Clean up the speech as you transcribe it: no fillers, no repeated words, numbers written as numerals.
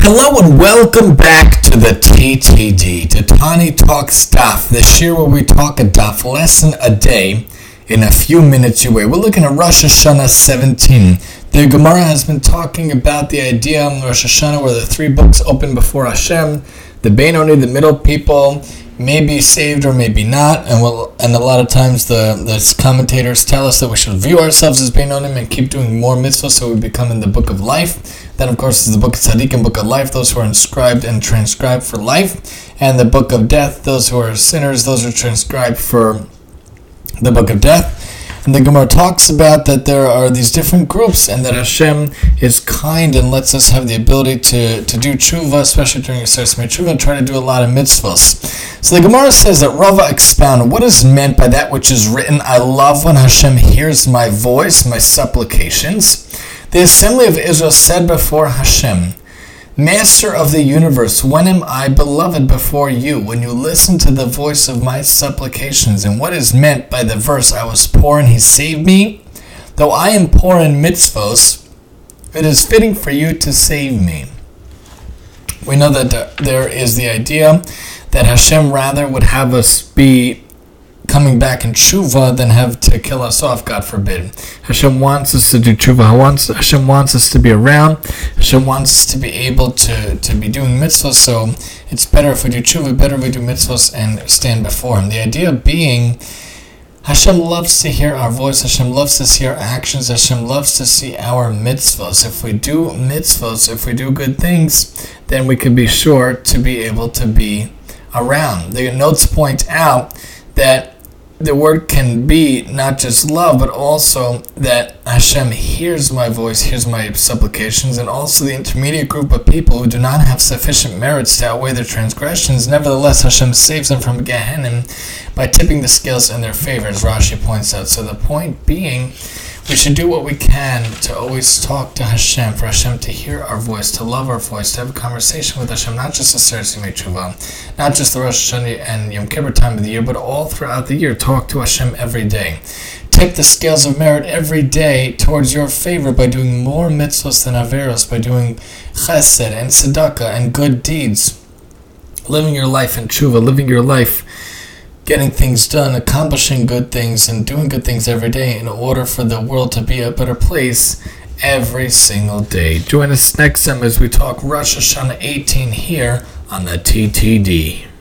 Hello and welcome back to the TTD, to Tani Talks Daf, the year where we talk a daf lesson a day in a few minutes away. We're looking at Rosh Hashanah 17. The Gemara has been talking about the idea in Rosh Hashanah where the three books open before Hashem. The Beinoni, the middle people, may be saved or maybe not, and a lot of times the commentators tell us that we should view ourselves as Beinonim and keep doing more mitzvahs so we become in the book of life. Then of course is the book of Tzaddikim, book of life, those who are inscribed and transcribed for life, and the book of death, those who are sinners, those who are transcribed for the book of death. And the Gemara talks about that there are these different groups and that Hashem is kind and lets us have the ability to do tshuva, especially during Yisrael tshuva, and try to do a lot of mitzvahs. So the Gemara says that Rava expounded what is meant by that which is written, I love when Hashem hears my voice, my supplications. The assembly of Israel said before Hashem, Master of the universe, when am I beloved before you, when you listen to the voice of my supplications? And what is meant by the verse, I was poor and he saved me? Though I am poor in mitzvos, it is fitting for you to save me. We know that there is the idea that Hashem rather would have us be coming back in tshuva than have to kill us off, God forbid. Hashem wants us to do tshuva. Hashem wants us to be around. Hashem wants us to be able to be doing mitzvahs. So it's better if we do tshuva, better if we do mitzvahs and stand before Him. The idea being, Hashem loves to hear our voice. Hashem loves to see our actions. Hashem loves to see our mitzvahs. If we do mitzvahs, if we do good things, then we can be sure to be able to be around. The notes point out that the word can be not just love, but also that Hashem hears my voice, hears my supplications, and also the intermediate group of people who do not have sufficient merits to outweigh their transgressions. Nevertheless, Hashem saves them from Gehenna by tipping the scales in their favor, as Rashi points out. So the point being, we should do what we can to always talk to Hashem, for Hashem to hear our voice, to love our voice, to have a conversation with Hashem, not just the Seres Yimei Tshuva, not just the Rosh Hashanah and Yom Kippur time of the year, but all throughout the year. Talk to Hashem every day. Tip the scales of merit every day towards your favor by doing more mitzvahs than averos, by doing chesed and tzedakah and good deeds, living your life in tshuva, living your life getting things done, accomplishing good things, and doing good things every day in order for the world to be a better place every single day. Join us next time as we talk Rosh Hashanah 18 here on the TTD.